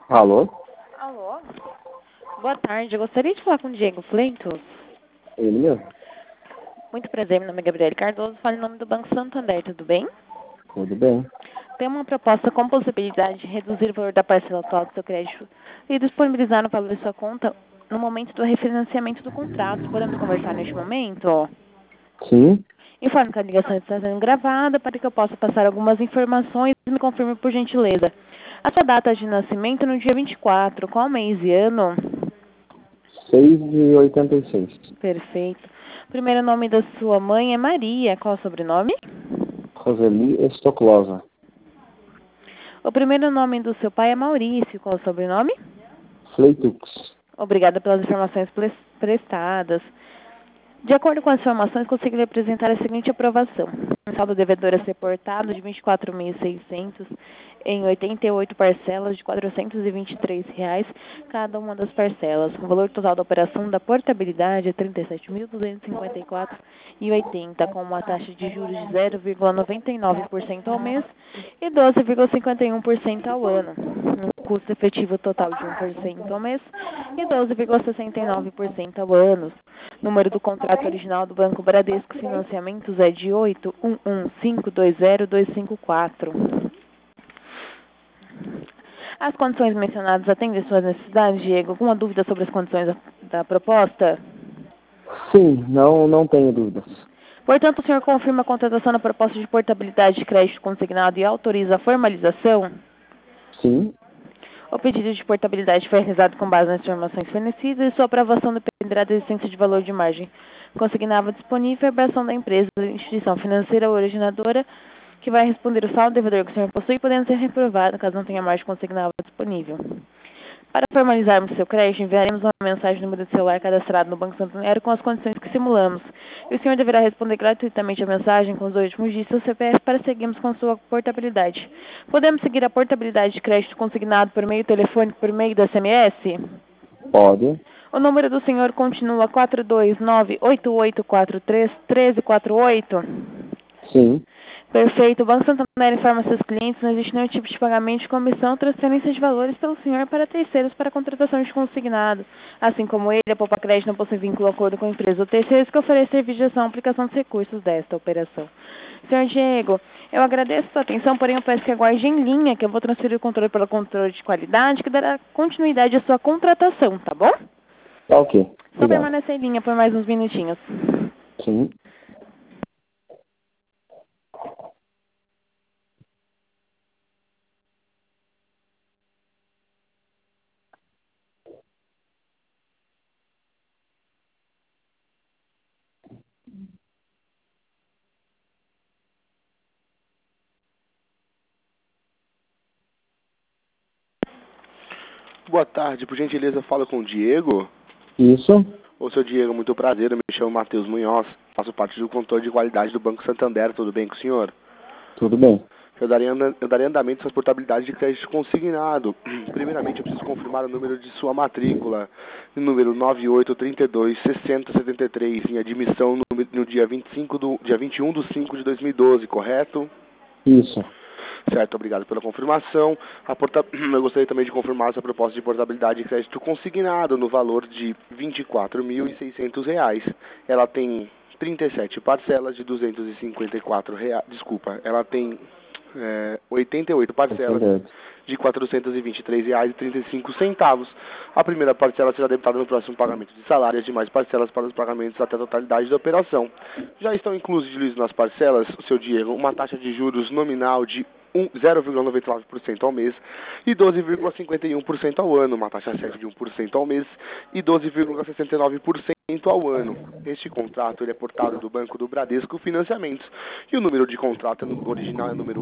Alô? Alô? Boa tarde, eu gostaria de falar com o Diego Fleitos. Ele mesmo? Muito prazer, meu nome é Gabriele Cardoso, falo em nome do Banco Santander, tudo bem? Tudo bem. Tem uma proposta com possibilidade de reduzir o valor da parcela atual do seu crédito e disponibilizar no valor de sua conta no momento do refinanciamento do contrato. Podemos conversar neste momento? Sim? Informo que a ligação está sendo gravada para que eu possa passar algumas informações e me confirme por gentileza. A sua data de nascimento no dia 24, qual mês e ano? 6,86. Perfeito. O primeiro nome da sua mãe é Maria. Qual o sobrenome? Roseli Estoclosa. O primeiro nome do seu pai é Maurício. Qual o sobrenome? Fleitux. Obrigada pelas informações prestadas. De acordo com as informações, consegui lhe apresentar a seguinte aprovação. O saldo devedor a ser portado de R$ 24.600 em 88 parcelas de R$ 423, cada uma das parcelas. O valor total da operação da portabilidade é R$ 37.254,80, com uma taxa de juros de 0,99% ao mês e 12,51% ao ano. Um custo efetivo total de 1% ao mês e 12,69% ao ano. Número do contrato original do Banco Bradesco Financiamentos é de 811520254. As condições mencionadas atendem suas necessidades, Diego? Alguma dúvida sobre as condições da proposta? Sim, não tenho dúvidas. Portanto, o senhor confirma a contratação da proposta de portabilidade de crédito consignado e autoriza a formalização? Sim? O pedido de portabilidade foi realizado com base nas informações fornecidas e sua aprovação dependerá da existência de valor de margem consignada disponível e a aberração da empresa, instituição financeira ou originadora, que vai responder o saldo devedor que o senhor possui, podendo ser reprovado caso não tenha margem consignada disponível. Para formalizarmos seu crédito, enviaremos uma mensagem no número de celular cadastrado no Banco Santander com as condições que simulamos. E o senhor deverá responder gratuitamente a mensagem com os dois últimos dígitos do CPF para seguirmos com sua portabilidade. Podemos seguir a portabilidade de crédito consignado por meio telefônico, por meio do SMS? Pode. O número do senhor continua 429-8843-1348? Sim. Perfeito. O Banco Santander informa seus clientes que não existe nenhum tipo de pagamento de comissão ou transferência de valores pelo senhor para terceiros para contratação de consignado. Assim como ele, a Poupa Crédito não possui vínculo ou acordo com a empresa ou terceiros que oferece serviço de gestão ou aplicação dos recursos desta operação. Senhor Diego, eu agradeço a sua atenção, porém eu peço que aguarde em linha, que eu vou transferir o controle pelo controle de qualidade, que dará continuidade à sua contratação, tá bom? Tá ok. Só Obrigado. permanecer em linha por mais uns minutinhos. Sim. Boa tarde, por gentileza, fala com o Diego. Isso? Ô, seu Diego, muito prazer, eu me chamo Matheus Munhoz, faço parte do controle de qualidade do Banco Santander, tudo bem com o senhor? Tudo bem. Eu daria andamento à sua portabilidade de crédito consignado. Primeiramente, eu preciso confirmar o número de sua matrícula, número 9832-6073, em admissão no dia 21 de 5 de 2012, correto? Isso. Certo, obrigado pela confirmação. Eu gostaria também de confirmar essa proposta de portabilidade de crédito consignado no valor de R$ 24.600. Ela tem 37 parcelas de R$ 254. Desculpa, ela tem 88 parcelas de R$ 423,35. A primeira parcela será debitada no próximo pagamento de salário e as demais parcelas para os pagamentos até a totalidade da operação. Já estão incluídos nas parcelas, seu Diego, uma taxa de juros nominal de 0,99% ao mês e 12,51% ao ano, uma taxa certa de 1% ao mês e 12,69% ao ano. Este contrato ele é portado do Banco do Bradesco Financiamentos e o número de contrato original é o número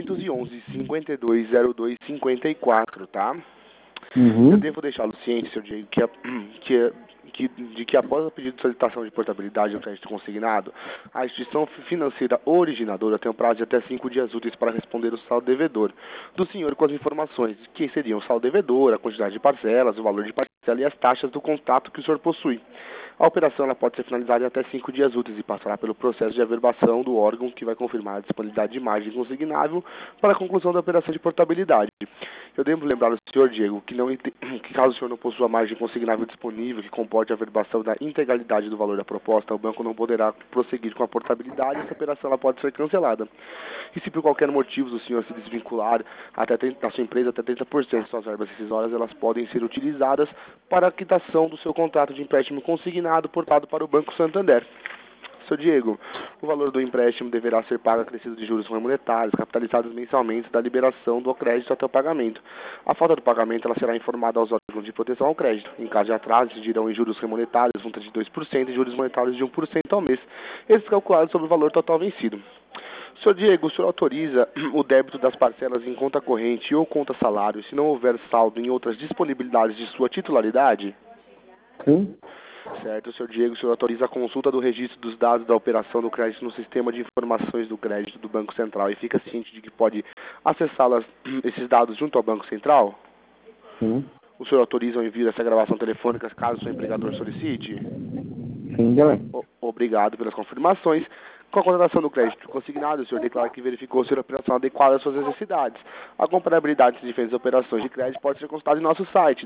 811-5202-54, tá? Uhum. Eu devo deixá-lo ciente, seu Diego, de que após o pedido de solicitação de portabilidade do crédito consignado, a instituição financeira originadora tem um prazo de até 5 dias úteis para responder o saldo devedor do senhor com as informações que seriam o saldo devedor, a quantidade de parcelas, o valor de parcela e as taxas do contrato que o senhor possui. A operação ela pode ser finalizada em até 5 dias úteis e passará pelo processo de averbação do órgão que vai confirmar a disponibilidade de margem consignável para a conclusão da operação de portabilidade. Eu devo lembrar ao senhor, Diego, que caso o senhor não possua margem consignável disponível que comporte a averbação da integralidade do valor da proposta, o banco não poderá prosseguir com a portabilidade e essa operação ela pode ser cancelada. E se por qualquer motivo o senhor se desvincular da sua empresa até 30% de suas verbas rescisórias, elas podem ser utilizadas para a quitação do seu contrato de empréstimo consignado portado para o Banco Santander. Seu Diego, o valor do empréstimo deverá ser pago acrescido de juros monetários, capitalizados mensalmente da liberação do crédito até o pagamento. A falta do pagamento ela será informada aos órgãos de proteção ao crédito. Em caso de atraso, incidirão em juros remonetários, multa de 2% e juros monetários de 1% ao mês, esses calculados sobre o valor total vencido. Senhor Diego, o senhor autoriza o débito das parcelas em conta corrente ou conta salário se não houver saldo em outras disponibilidades de sua titularidade? Sim. Certo, senhor Diego, o senhor autoriza a consulta do registro dos dados da operação do crédito no sistema de informações do crédito do Banco Central e fica ciente de que pode acessá-las, esses dados junto ao Banco Central? Sim. O senhor autoriza o envio dessa gravação telefônica caso o seu empregador solicite? Sim, também. Obrigado pelas confirmações. Com a contratação do crédito consignado, o senhor declara que verificou ser a operação adequada às suas necessidades. A comparabilidade de diferentes operações de crédito pode ser consultada em nosso site,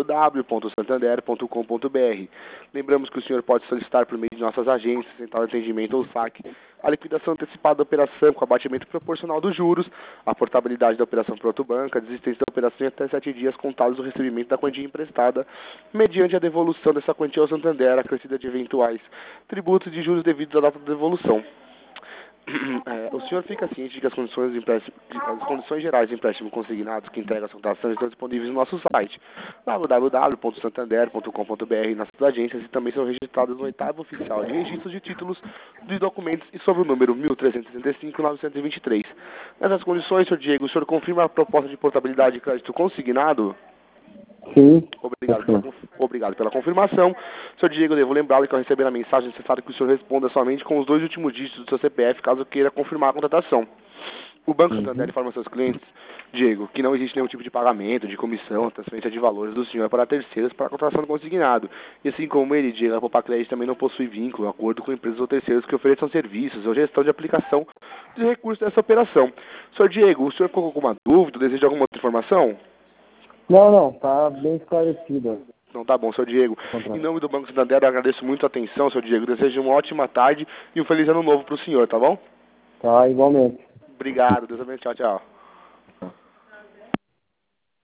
www.santander.com.br. Lembramos que o senhor pode solicitar por meio de nossas agências, central de atendimento ou saque, a liquidação antecipada da operação com abatimento proporcional dos juros, a portabilidade da operação para outro banco, a desistência da operação em até 7 dias contados do recebimento da quantia emprestada, mediante a devolução dessa quantia ao Santander, acrescida de eventuais tributos de juros devidos à data da devolução. O senhor fica ciente de que as condições gerais de empréstimo consignados que entrega a contratação estão disponíveis no nosso site, www.santander.com.br, nas agências, e também são registradas no 8º Oficial de Registros de Títulos de Documentos e sob o número 1365-923. Nessas condições, senhor Diego, o senhor confirma a proposta de portabilidade de crédito consignado? Sim. Obrigado pela confirmação. Senhor Diego, devo lembrá-lo que ao receber a mensagem é necessário que o senhor responda somente com os 2 últimos dígitos do seu CPF, caso queira confirmar a contratação. O Banco Santander informa seus clientes, Diego, que não existe nenhum tipo de pagamento, de comissão, transferência de valores do senhor para terceiros para a contratação do consignado. E assim como ele, Diego, a Poupa Crédito também não possui vínculo, acordo com empresas ou terceiros que ofereçam serviços ou gestão de aplicação de recursos dessa operação. Senhor Diego, o senhor ficou com alguma dúvida, deseja alguma outra informação? Não, tá bem esclarecido. Então tá bom, senhor Diego. Em nome do Banco Santander, eu agradeço muito a atenção, senhor Diego. Desejo uma ótima tarde e um feliz ano novo para o senhor, tá bom? Tá, igualmente. Obrigado, Deus abençoe. Tchau, tchau.